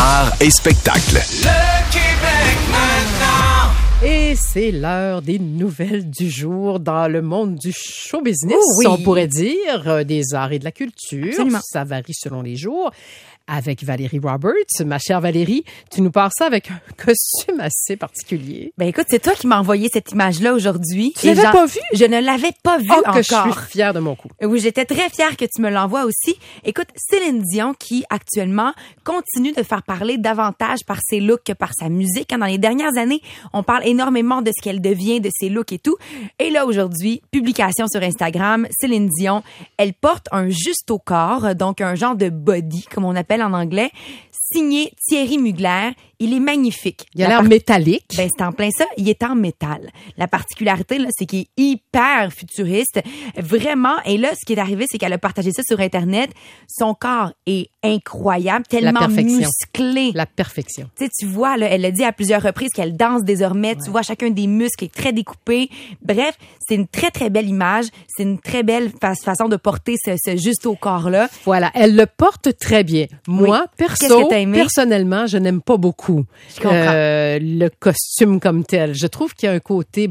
Art et spectacle. Le Québec maintenant. Et c'est l'heure des nouvelles du jour dans le monde du show business, oui. on pourrait dire, des arts et de la culture. Absolument. Ça varie selon les jours. Avec Valérie Roberts. Ma chère Valérie, tu nous pars ça avec un costume assez particulier. Ben écoute, c'est toi qui m'as envoyé cette image-là aujourd'hui. Tu l'avais pas vue? Je ne l'avais pas vue encore. Que je suis fière de mon coup. Oui, j'étais très fière que tu me l'envoies aussi. Écoute, Céline Dion qui actuellement continue de faire parler davantage par ses looks que par sa musique. Dans les dernières années, on parle énormément de ce qu'elle devient, de ses looks et tout. Et là aujourd'hui, publication sur Instagram, Céline Dion, elle porte un juste au corps, donc un genre de body comme on appelle en anglais, signé Thierry Mugler. Il est magnifique. Il a l'air métallique. Ben, c'est en plein ça. Il est en métal. La particularité, là, c'est qu'il est hyper futuriste. Vraiment. Et là, ce qui est arrivé, c'est qu'elle a partagé ça sur Internet. Son corps est incroyable, tellement musclé. La perfection. Tu sais, tu vois, là, elle a dit à plusieurs reprises qu'elle danse désormais. Ouais. Tu vois, chacun des muscles est très découpé. Bref, c'est une très, très belle image. C'est une très belle façon de porter ce juste au corps-là. Voilà. Elle le porte très bien. Moi, personnellement, je n'aime pas beaucoup. Je comprends. Le costume comme tel. Je trouve qu'il y a un côté,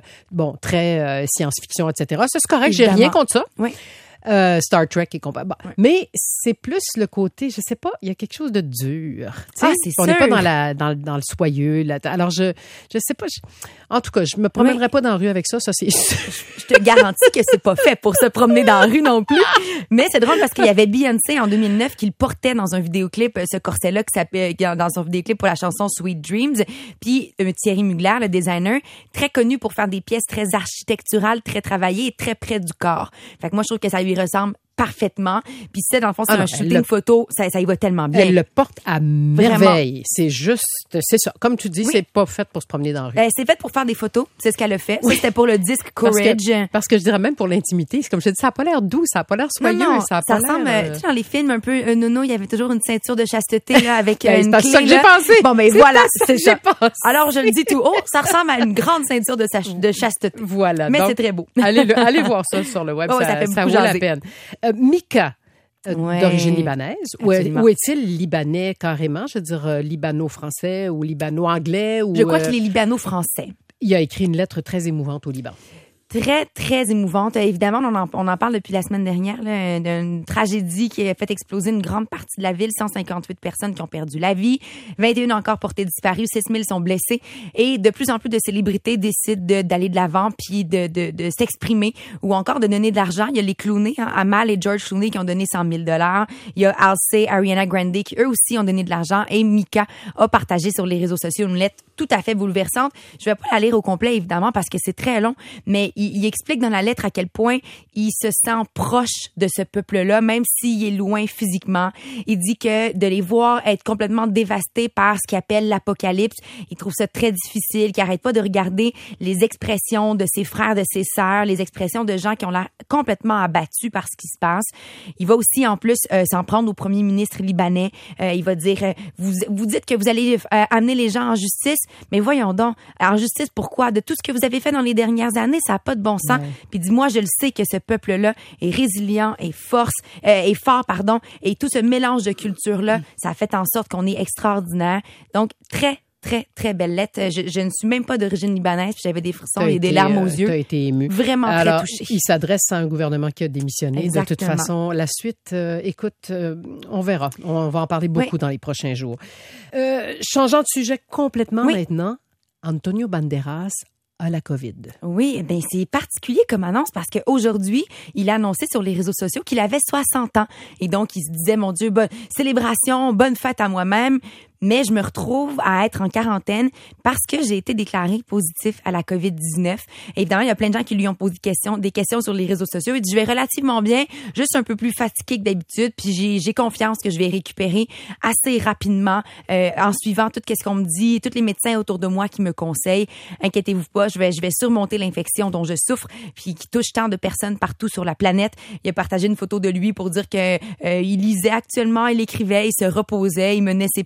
très science-fiction, etc. Ça, c'est correct, Évidemment. j'ai rien contre ça. Oui. Star Trek et compagnie. Bon. Ouais. Mais c'est plus le côté, je sais pas, il y a quelque chose de dur. C'est on n'est sûr. pas dans le soyeux. Alors, je sais pas. En tout cas, je me promènerai pas dans la rue avec ça c'est sûr. Je te garantis que c'est pas fait pour se promener dans la rue non plus. Mais c'est drôle parce qu'il y avait Beyoncé en 2009 qui le portait dans un vidéoclip, ce corset-là, qui s'appelle, dans son vidéoclip pour la chanson Sweet Dreams. Puis Thierry Mugler, le designer, très connu pour faire des pièces très architecturales, très travaillées et très près du corps. Fait que moi, je trouve que ça lui ressemble parfaitement. Puis ça, dans le fond, c'est un shooting photo. Ça y va tellement bien. Elle le porte à merveille. C'est juste, c'est ça. Comme tu dis, c'est pas fait pour se promener dans la rue. C'est fait pour faire des photos. C'est ce qu'elle a fait. Ça, c'était pour le disque Courage. Parce que je dirais même pour l'intimité. C'est comme je te dis, ça a pas l'air doux, ça a pas l'air soyeux. Non, ça a pas ressemble, l'air... tu sais, dans les films un peu nono, il y avait toujours une ceinture de chasteté, là, avec une clé. C'est ça que j'ai pensé. Bon, ben voilà, c'est ça. Pensé. Alors, je le dis tout haut, ça ressemble à une grande ceinture de chasteté. Voilà. Mais donc, c'est très beau. Allez voir ça sur le web. Ça vaut la peine. Mika. D'origine libanaise. Ou est-il libanais carrément? Je veux dire, libano-français ou libano-anglais? Je crois qu'il est libano-français. Il a écrit une lettre très émouvante au Liban. Très, très émouvante. Évidemment, on en parle depuis la semaine dernière, là, d'une tragédie qui a fait exploser une grande partie de la ville. 158 personnes qui ont perdu la vie. 21 encore portées disparues. 6 000 sont blessés. Et de plus en plus de célébrités décident d'aller de l'avant puis de s'exprimer ou encore de donner de l'argent. Il y a les Clooney, Amal et George Clooney qui ont donné 100 000 $. Il y a Halsey, Ariana Grande qui eux aussi ont donné de l'argent. Et Mika a partagé sur les réseaux sociaux une lettre tout à fait bouleversante. Je vais pas la lire au complet, évidemment, parce que c'est très long, mais il explique dans la lettre à quel point il se sent proche de ce peuple-là, même s'il est loin physiquement. Il dit que de les voir être complètement dévastés par ce qu'il appelle l'apocalypse, il trouve ça très difficile, qu'il arrête pas de regarder les expressions de ses frères, de ses sœurs, les expressions de gens qui ont l'air complètement abattus par ce qui se passe. Il va aussi, en plus, s'en prendre au premier ministre libanais. Il va dire, vous dites que vous allez amener les gens en justice, mais voyons donc, en justice, pourquoi? De tout ce que vous avez fait dans les dernières années, ça n'a pas de bon sens. Ouais. Puis dis-moi, je le sais que ce peuple-là est résilient, est fort, et tout ce mélange de culture-là, ça a fait en sorte qu'on est extraordinaire. Donc, très, très, très belle lettre. Je ne suis même pas d'origine libanaise, puis j'avais des frissons et des larmes aux yeux. Tu as été ému. Vraiment très touchée. Il s'adresse à un gouvernement qui a démissionné. Exactement. De toute façon, la suite, on verra. On va en parler beaucoup dans les prochains jours. Changeant de sujet complètement maintenant, Antonio Banderas a la COVID. Oui, ben c'est particulier comme annonce parce qu'aujourd'hui, il a annoncé sur les réseaux sociaux qu'il avait 60 ans. Et donc, il se disait, mon Dieu, bonne célébration, bonne fête à moi-même. Mais je me retrouve à être en quarantaine parce que j'ai été déclarée positif à la COVID-19. Évidemment, il y a plein de gens qui lui ont posé des questions sur les réseaux sociaux. Il dit, je vais relativement bien, juste un peu plus fatiguée que d'habitude, puis j'ai confiance que je vais récupérer assez rapidement en suivant tout ce qu'on me dit, tous les médecins autour de moi qui me conseillent. Inquiétez-vous pas, je vais surmonter l'infection dont je souffre, puis qui touche tant de personnes partout sur la planète. Il a partagé une photo de lui pour dire que il lisait actuellement, il écrivait, il se reposait, il menait ses projets.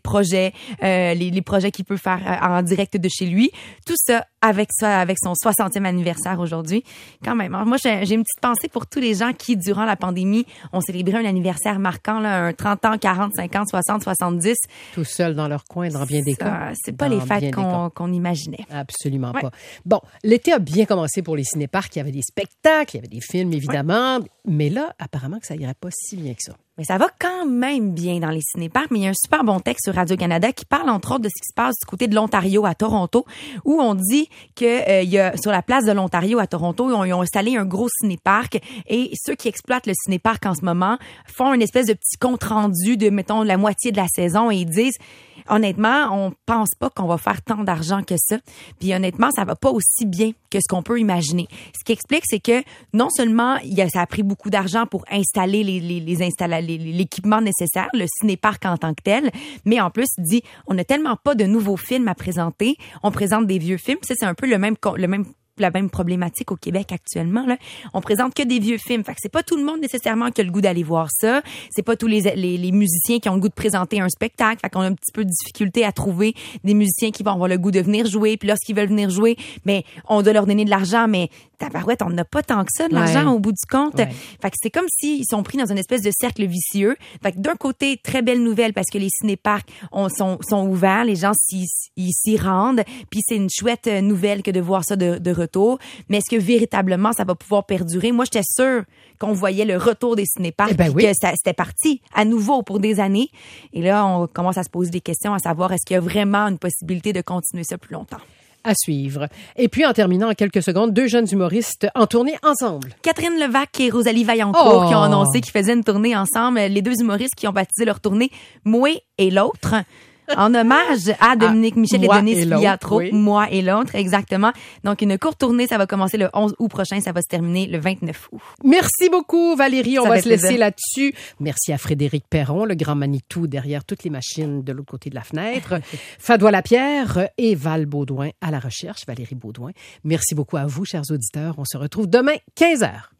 projets, les projets qu'il peut faire en direct de chez lui. Tout ça avec son 60e anniversaire aujourd'hui. Quand même, alors moi, j'ai une petite pensée pour tous les gens qui, durant la pandémie, ont célébré un anniversaire marquant, là, un 30 ans, 40, 50, 60, 70. Tout seuls dans leur coin, dans bien des cas. C'est pas les fêtes qu'on imaginait. Absolument pas. Bon, l'été a bien commencé pour les cinéparcs. Il y avait des spectacles, il y avait des films, évidemment. Mais là, apparemment que ça irait pas si bien que ça. Mais ça va quand même bien dans les cinéparcs, mais il y a un super bon texte sur Radio-Canada qui parle entre autres de ce qui se passe du côté de l'Ontario à Toronto, où on dit que il y a sur la place de l'Ontario à Toronto, ils ont installé un gros cinéparc et ceux qui exploitent le cinéparc en ce moment font une espèce de petit compte rendu de mettons la moitié de la saison et ils disent honnêtement, on pense pas qu'on va faire tant d'argent que ça. Puis honnêtement, ça va pas aussi bien que ce qu'on peut imaginer. Ce qui explique, c'est que non seulement ça a pris beaucoup d'argent pour installer l'équipement nécessaire, le cinéparc en tant que tel, mais en plus, il dit, on n'a tellement pas de nouveaux films à présenter, on présente des vieux films. Ça, c'est un peu la même problématique au Québec actuellement, là. On présente que des vieux films. Fait que c'est pas tout le monde nécessairement qui a le goût d'aller voir ça. C'est pas tous les musiciens qui ont le goût de présenter un spectacle. Fait qu'on a un petit peu de difficulté à trouver des musiciens qui vont avoir le goût de venir jouer. Puis lorsqu'ils veulent venir jouer, mais on doit leur donner de l'argent, mais tabarouette, on n'a pas tant que ça de l'argent au bout du compte. Ouais. Fait que c'est comme s'ils sont pris dans une espèce de cercle vicieux. Fait que d'un côté, très belle nouvelle parce que les cinéparcs sont ouverts, les gens s'y rendent, puis c'est une chouette nouvelle que de voir ça de retour. Mais est-ce que véritablement ça va pouvoir perdurer? Moi, j'étais sûre qu'on voyait le retour des cinéparcs, que c'était parti à nouveau pour des années. Et là, on commence à se poser des questions à savoir est-ce qu'il y a vraiment une possibilité de continuer ça plus longtemps? À suivre. Et puis, en terminant en quelques secondes, 2 jeunes humoristes en tournée ensemble. Catherine Levac et Rosalie Vaillancourt qui ont annoncé qu'ils faisaient une tournée ensemble. Les 2 humoristes qui ont baptisé leur tournée Moi et l'autre. En hommage à Dominique Michel et Denise Filiatro, oui. Moi et l'autre, exactement. Donc, une courte tournée, ça va commencer le 11 août prochain, ça va se terminer le 29 août. Merci beaucoup, Valérie. On va se laisser là-dessus. Merci à Frédéric Perron, le grand Manitou derrière toutes les machines de l'autre côté de la fenêtre. Fadois Lapierre et Val Baudouin à la recherche, Valérie Baudouin. Merci beaucoup à vous, chers auditeurs. On se retrouve demain, 15h.